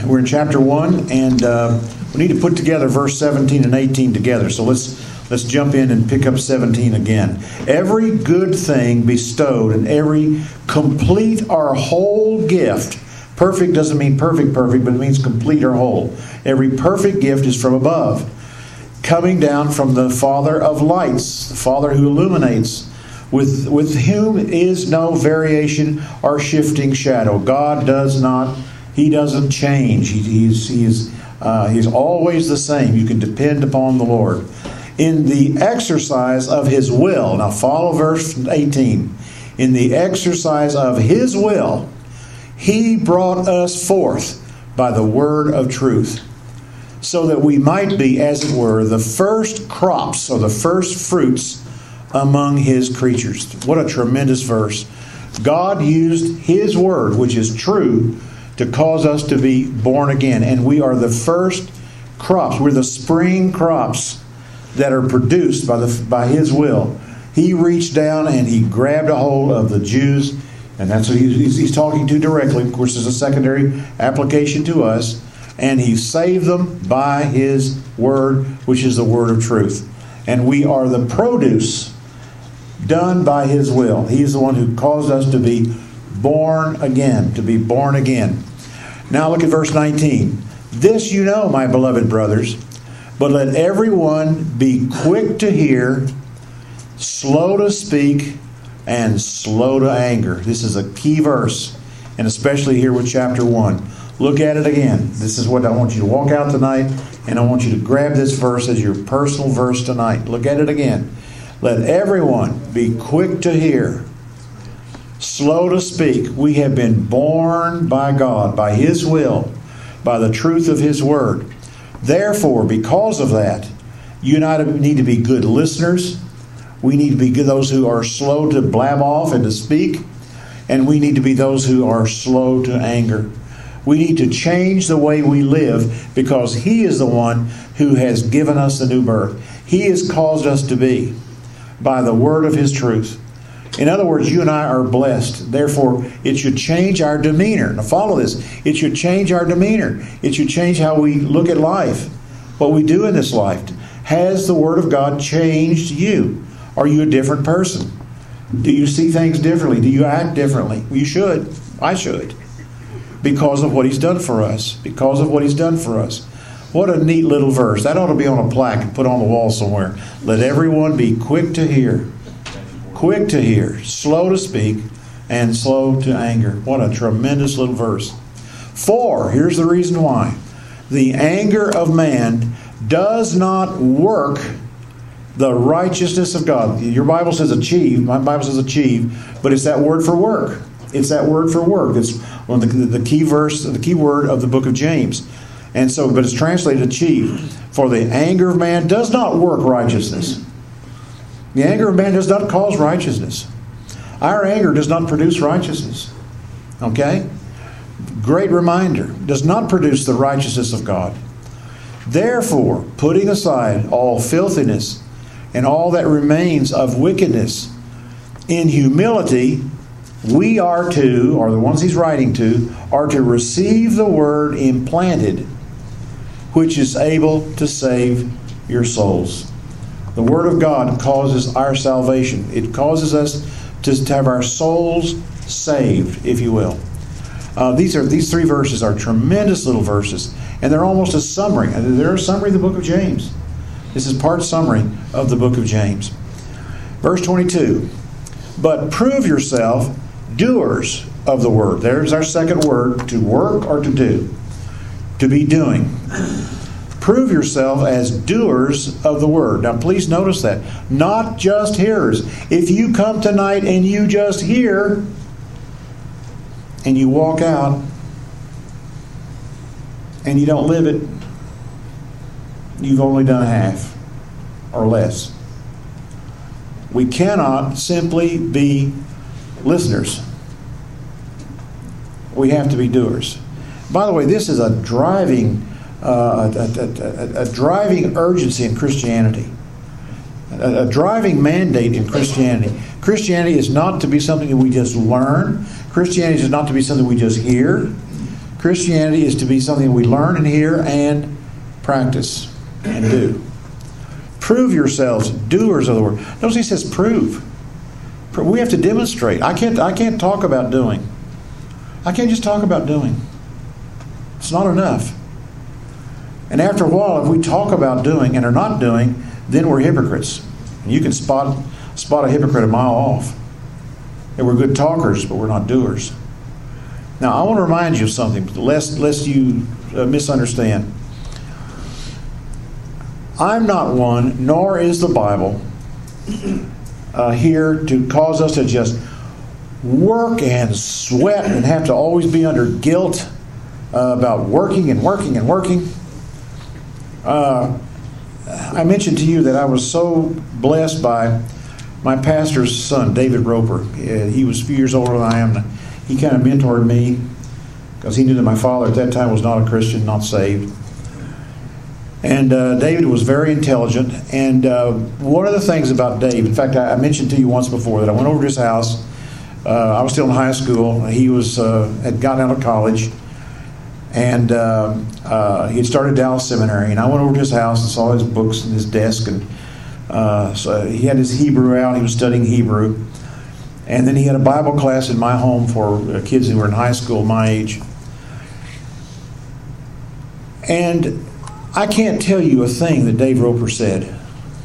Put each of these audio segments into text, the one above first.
We're in chapter 1, and we need to put together verse 17 and 18 together. So let's jump in and pick up 17 again. Every good thing bestowed and every complete or whole gift. Perfect doesn't mean perfect, but it means complete or whole. Every perfect gift is from above, coming down from the Father of lights, the Father who illuminates, with whom is no variation or shifting shadow. God He doesn't change. He's always the same. You can depend upon the Lord. In the exercise of His will. Now follow verse 18. In the exercise of His will, He brought us forth by the word of truth, so that we might be, as it were, the first crops or the first fruits among His creatures. What a tremendous verse. God used His word, which is true, to cause us to be born again. And we are the first crops. We're the spring crops that are produced by His will. He reached down and He grabbed a hold of the Jews, and that's what he's talking to directly. Of course, there's a secondary application to us. And He saved them by His word, which is the word of truth. And we are the produce done by His will. He's the one who caused us to be born again, Now look at verse 19. This you know, my beloved brothers, but let everyone be quick to hear, slow to speak, and slow to anger. This is a key verse, and especially here with chapter 1. Look at it again. This is what I want you to walk out tonight, and I want you to grab this verse as your personal verse tonight. Look at it again. Let everyone be quick to hear, slow to speak. We have been born by God, by His will, by the truth of His word. Therefore, because of that, you and I need to be good listeners. We need to be those who are slow to blab off and to speak. And we need to be those who are slow to anger. We need to change the way we live, because He is the one who has given us the new birth. He has caused us to be by the word of His truth. In other words, you and I are blessed. Therefore, it should change our demeanor. Now follow this. It should change our demeanor. It should change how we look at life, what we do in this life. Has the Word of God changed you? Are you a different person? Do you see things differently? Do you act differently? You should. I should. Because of what He's done for us. Because of what He's done for us. What a neat little verse. That ought to be on a plaque and put on the wall somewhere. Let everyone be quick to hear, slow to speak, and slow to anger. What a tremendous little verse. For, here's the reason why. The anger of man does not work the righteousness of God. Your Bible says achieve. My Bible says achieve. But it's that word for work. It's that word for work. It's one of the key verse, the key word of the book of James. And so, but it's translated achieve. For the anger of man does not work righteousness. The anger of man does not cause righteousness. Our anger does not produce righteousness. Okay? Great reminder. Does not produce the righteousness of God. Therefore, putting aside all filthiness and all that remains of wickedness, in humility, we are to, or the ones he's writing to, are to receive the word implanted, which is able to save your souls. The Word of God causes our salvation. It causes us to have our souls saved, if you will. These three verses are tremendous little verses, and they're almost a summary. They're a summary of the book of James. This is part summary of the book of James. Verse 22, but prove yourself doers of the word. There's our second word, to work or to do. To be doing. Prove yourself as doers of the word. Now please notice that. Not just hearers. If you come tonight and you just hear and you walk out and you don't live it, you've only done half or less. We cannot simply be listeners. We have to be doers. By the way, this is a driving urgency in Christianity, a driving mandate in Christianity. Christianity is not to be something that we just learn. Christianity is not to be something we just hear. Christianity is to be something we learn and hear and practice and do. Prove yourselves doers of the word. Notice he says prove. We have to demonstrate. I can't talk about doing. I can't just talk about doing. It's not enough. And after a while, if we talk about doing and are not doing, then we're hypocrites. And you can spot a hypocrite a mile off. And we're good talkers, but we're not doers. Now, I want to remind you of something, lest you misunderstand. I'm not one, nor is the Bible here to cause us to just work and sweat and have to always be under guilt about working and working and working. I mentioned to you that I was so blessed by my pastor's son, David Roper. He was a few years older than I am. He kind of mentored me because he knew that my father at that time was not a Christian, not saved. And David was very intelligent. And one of the things about Dave, in fact, I mentioned to you once before that I went over to his house. I was still in high school. He had gotten out of college. And he had started Dallas Seminary. And I went over to his house and saw his books and his desk. And so he had his Hebrew out. He was studying Hebrew. And then he had a Bible class in my home for kids who were in high school, my age. And I can't tell you a thing that Dave Roper said.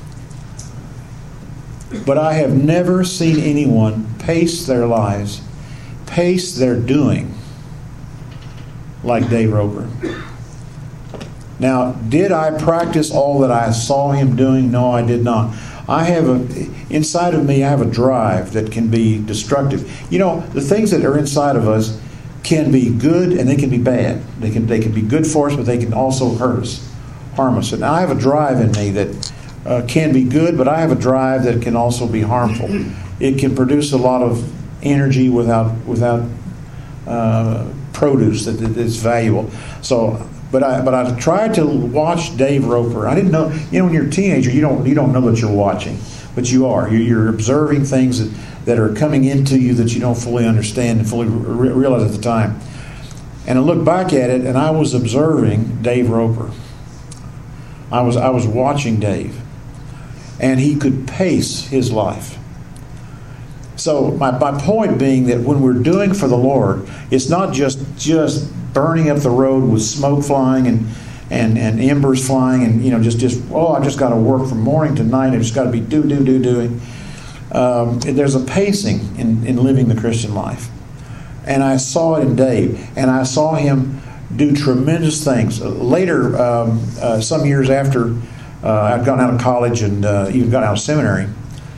But I have never seen anyone pace their lives, pace their doing, like Dave Roper. Now, did I practice all that I saw him doing? No, I did not. Inside of me, I have a drive that can be destructive. You know, the things that are inside of us can be good and they can be bad. They can be good for us, but they can also hurt us, harm us. And I have a drive in me that can be good, but I have a drive that can also be harmful. It can produce a lot of energy without produce that's valuable. So. But I tried to watch Dave Roper. I didn't know. You know, when you're a teenager, you don't know that you're watching, but you are. You're observing things that are coming into you that you don't fully understand and fully realize at the time. And I look back at it, and I was observing Dave Roper. I was watching Dave, and he could pace his life. So my point being that when we're doing for the Lord, it's not just burning up the road with smoke flying and embers flying and I've just got to work from morning to night. I've just got to be doing. There's a pacing in living the Christian life, and I saw it in Dave, and I saw him do tremendous things. Later, some years after I'd gotten out of college and even got out of seminary,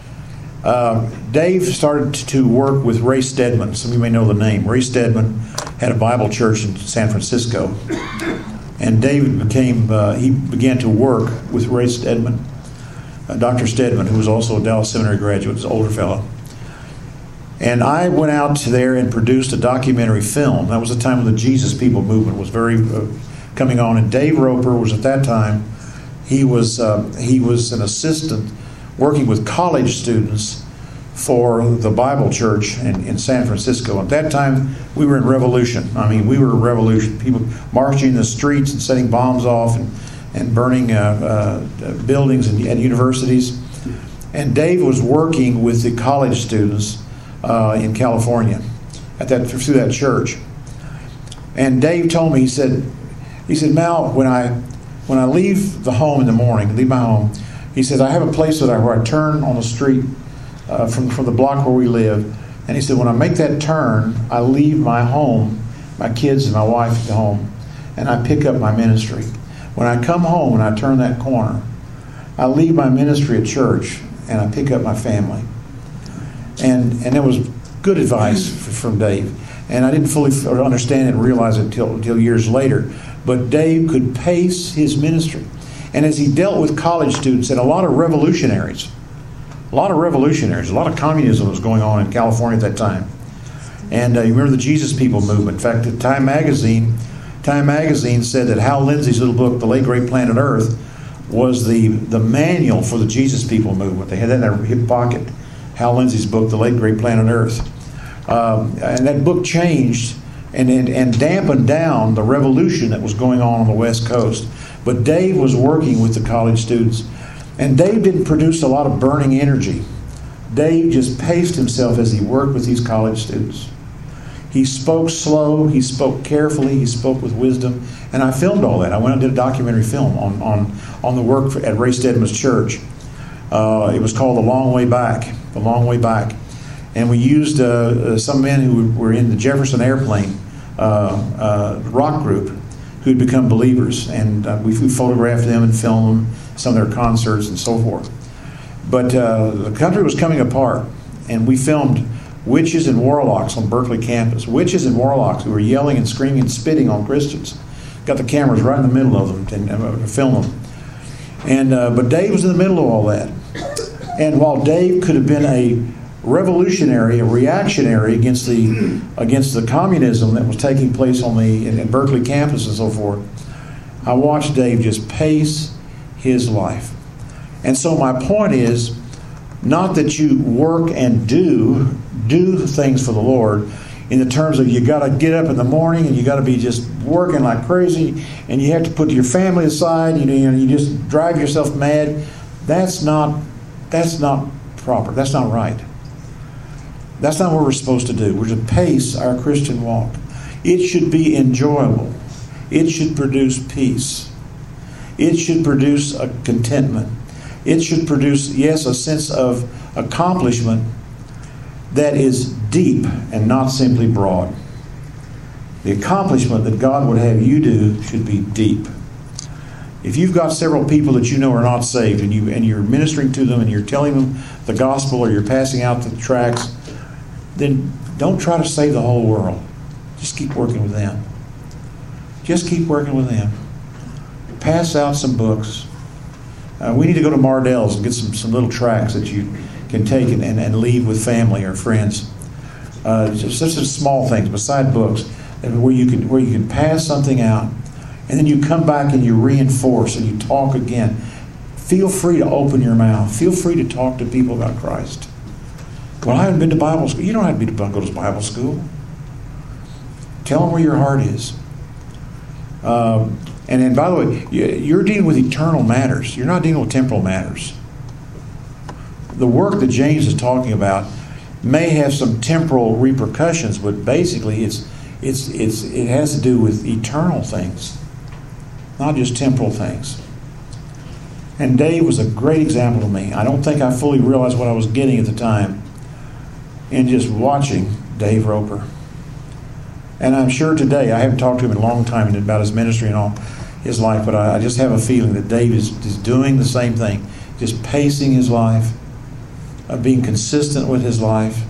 Dave started to work with Ray Stedman. Some of you may know the name. Ray Stedman had a Bible church in San Francisco, and David began to work with Ray Stedman, Dr. Stedman, who was also a Dallas Seminary graduate, was an older fellow. And I went out there and produced a documentary film. That was the time when the Jesus People movement was very coming on, and Dave Roper was at that time. He was an assistant working with college students for the Bible church in San Francisco. At that time, we were in revolution. I mean, we were a revolution. People marching in the streets and setting bombs off and burning buildings and universities. And Dave was working with the college students in California through that church. And Dave told me, he said, Mal, when I leave the home in the morning, leave my home, he said, I have a place where I turn on the street from the block where we live. And he said, when I make that turn, I leave my home, my kids and my wife at home, and I pick up my ministry. When I come home and I turn that corner, I leave my ministry at church and I pick up my family. And it was good advice from Dave. And I didn't fully understand it and realize it until years later. But Dave could pace his ministry. And as he dealt with college students and a lot of revolutionaries, a lot of communism was going on in California at that time. And you remember the Jesus People movement. In fact, Time Magazine said that Hal Lindsey's little book, The Late Great Planet Earth, was the manual for the Jesus People movement. They had that in their hip pocket. Hal Lindsey's book, The Late Great Planet Earth. And that book changed and dampen down the revolution that was going on the West Coast. But Dave was working with the college students. And Dave didn't produce a lot of burning energy. Dave just paced himself as he worked with these college students. He spoke slow, he spoke carefully, he spoke with wisdom. And I filmed all that. I went and did a documentary film on the work at Ray Stedman's church. It was called The Long Way Back. The Long Way Back. And we used some men who were in the Jefferson Airplane rock group who had become believers. And we photographed them and filmed them, some of their concerts and so forth. But the country was coming apart, and we filmed witches and warlocks on Berkeley campus. Witches and warlocks who were yelling and screaming and spitting on Christians. Got the cameras right in the middle of them and film them. And but Dave was in the middle of all that. And while Dave could have been a revolutionary, a reactionary against the communism that was taking place on in Berkeley campus and so forth, I watched Dave just pace his life. And so my point is not that you work and do things for the Lord in the terms of you got to get up in the morning and you got to be just working like crazy and you have to put your family aside. You just drive yourself mad. That's not proper. That's not right. That's not what we're supposed to do. We're to pace our Christian walk. It should be enjoyable. It should produce peace. It should produce a contentment. It should produce, yes, a sense of accomplishment that is deep and not simply broad. The accomplishment that God would have you do should be deep. If you've got several people that you know are not saved and you're ministering to them and you're telling them the gospel or you're passing out the tracts, then don't try to save the whole world. Just keep working with them. Just keep working with them. Pass out some books. We need to go to Mardell's and get some little tracts that you can take and leave with family or friends. Just small things beside books where you can pass something out, and then you come back and you reinforce and you talk again. Feel free to open your mouth. Feel free to talk to people about Christ. Well, I haven't been to Bible school. You don't have to go to Bible school. Tell them where your heart is. And by the way, you're dealing with eternal matters. You're not dealing with temporal matters. The work that James is talking about may have some temporal repercussions, but basically it has to do with eternal things, not just temporal things. And Dave was a great example to me. I don't think I fully realized what I was getting at the time in just watching Dave Roper. And I'm sure today, I haven't talked to him in a long time about his ministry and all his life, but I just have a feeling that Dave is doing the same thing, just pacing his life, being consistent with his life.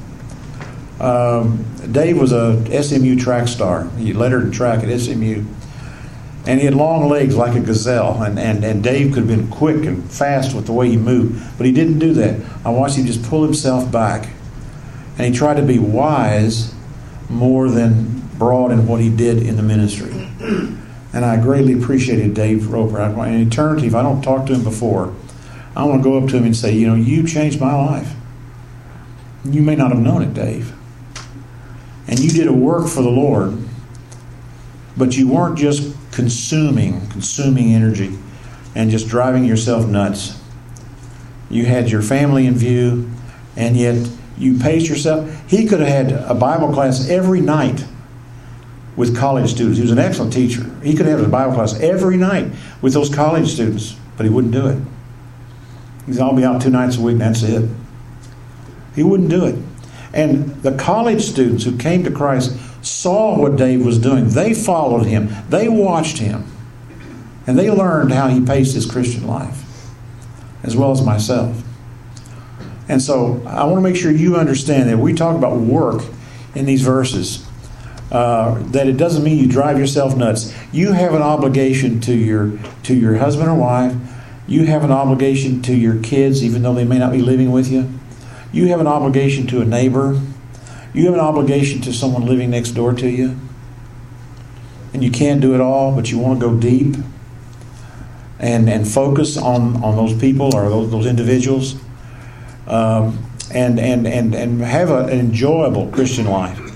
Dave was a SMU track star. He lettered in track at SMU. And he had long legs like a gazelle. And Dave could have been quick and fast with the way he moved. But he didn't do that. I watched him just pull himself back. And he tried to be wise more than broad in what he did in the ministry. And I greatly appreciated Dave Roper. In eternity, if I don't talk to him before, I want to go up to him and say, you changed my life. You may not have known it, Dave. And you did a work for the Lord, but you weren't just consuming energy and just driving yourself nuts. You had your family in view, and yet you paced yourself. He could have had a Bible class every night with college students. He was an excellent teacher. He could have a Bible class every night with those college students, but he wouldn't do it. He said, I'll be out 2 nights a week and that's it. He wouldn't do it. And the college students who came to Christ saw what Dave was doing. They followed him. They watched him. And they learned how he paced his Christian life, as well as myself. And so I want to make sure you understand that we talk about work in these verses, that it doesn't mean you drive yourself nuts. You have an obligation to your husband or wife. You have an obligation to your kids, even though they may not be living with you. You have an obligation to a neighbor. You have an obligation to someone living next door to you. And you can't do it all, but you want to go deep and focus on those people or those individuals, and have an enjoyable Christian life.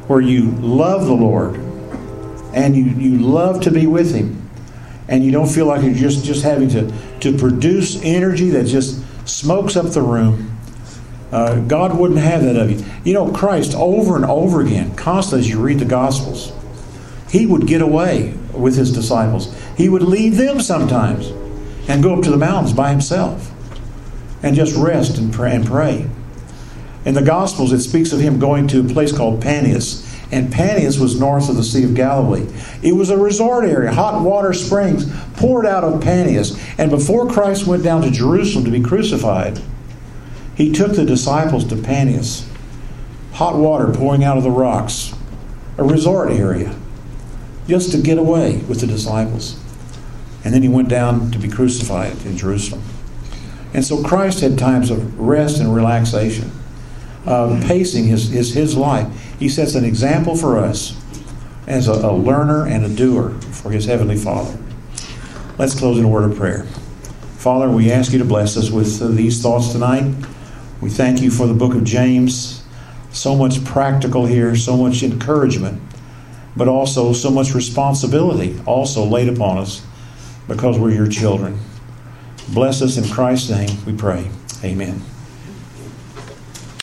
where you love the Lord and you love to be with Him, and you don't feel like you're just having to produce energy that just smokes up the room. God wouldn't have that of you. You know, Christ, over and over again, constantly as you read the Gospels, He would get away with His disciples. He would leave them sometimes and go up to the mountains by Himself and just rest and pray. In the Gospels, it speaks of Him going to a place called Panias. And Panias was north of the Sea of Galilee. It was a resort area. Hot water springs poured out of Panias. And before Christ went down to Jerusalem to be crucified, He took the disciples to Panias. Hot water pouring out of the rocks. A resort area. Just to get away with the disciples. And then He went down to be crucified in Jerusalem. And so Christ had times of rest and relaxation. Pacing his life. He sets an example for us as a learner and a doer for His Heavenly Father. Let's close in a word of prayer. Father, we ask You to bless us with these thoughts tonight. We thank You for the book of James. So much practical here, so much encouragement, but also so much responsibility also laid upon us because we're Your children. Bless us in Christ's name, we pray. Amen.